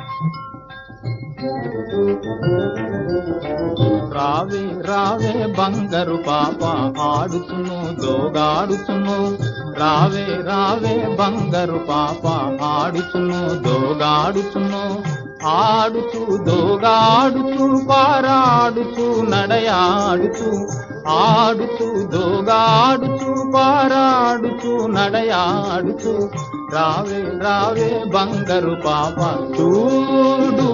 రావే రావే బంగారు పాప ఆడుతును దోగాడుతును, రావే రావే బంగారు పాప ఆడుతును దోగాడుతును, ఆడుతూ దోగాడుతూ పారాడుతూ నడయాడుతూ, ఆడుతూ దోగాడుతూ పారాడుతూ నడయాడుతూ, రావే రావే బంగారు పాప చూడు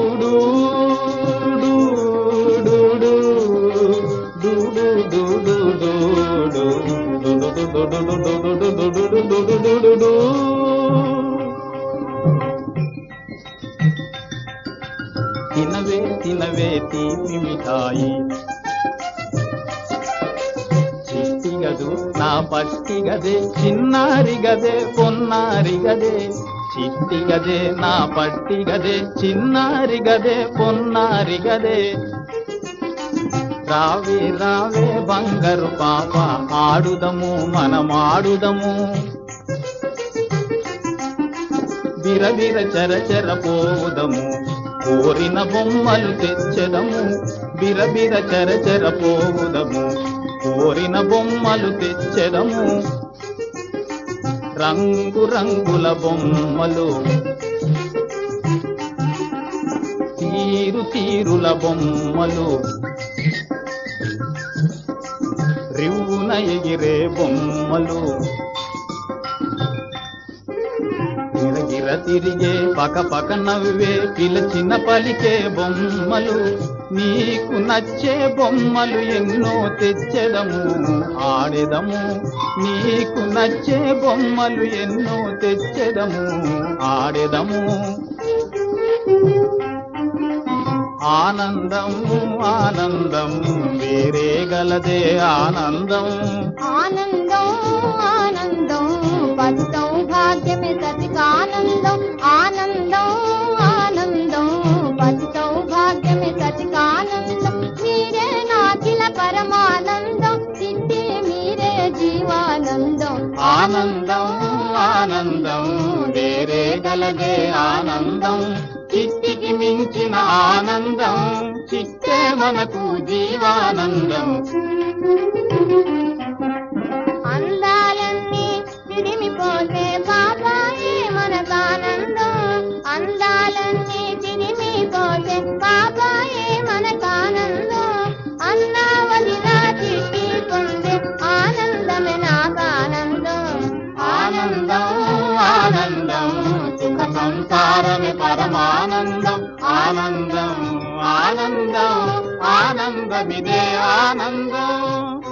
తినవే తినవే తీపి మిఠాయి, చిట్టిగదు నా పట్టిగదే చిన్నారిగదే పొన్నారిగదే, చిట్టిగదే నా పట్టిగదే చిన్నారిగదే పొన్నారిగదే, రావే రావే బంగారు పాప ఆడుదము మనమాడుదము, బిరబిర చరచర పోవుదము కోరిన బొమ్మలు తెచ్చెదము, బిరబిర చరచర పోవుదము కోరిన బొమ్మలు తెచ్చెదము, రంగు రంగుల బొమ్మలు తీరు తీరుల బొమ్మలు, రివ్వున ఎగిరే బొమ్మలు, గిరగిర తిరిగే పక పక నవ్వే పిలచిన పలికే బొమ్మలు, నీకు నచ్చే బొమ్మలు ఎన్నో తెచ్చెదము ఆడెదము, నీకు నచ్చే బొమ్మలు ఎన్నో తెచ్చెదము ఆడెదము, ఆనందం ఆనందం వేరే గలదే ఆనందం, ఆనందం ఆనందం పతి సౌభాగ్యమే సతికానందం, ఆనందం ఆనందం పతి సౌభాగ్యమే సతికానందం, మీరే నాకిల పరమానందం, చిట్టి మీరే జీవానందం, ఆనందం ఆనందం వేరే గలదే ఆనందం, చిట్టికి మించిన ఆనందం చిట్టే మనకు జీవానందం, అందాలన్నీ తిరిమిపోతే బాబాయే మనకానందం, అందాలన్నీ తిరిమిపోతే బాబాయే మనకానందం, అన్నా వదినా చిట్టి పొందే ఆనందమే నాకానందం, ఆనందం ఆనందం సుఖ సంసారమే పరమానందం, ఆనందం ఆనందం ఆనందమిదే ఆనందం.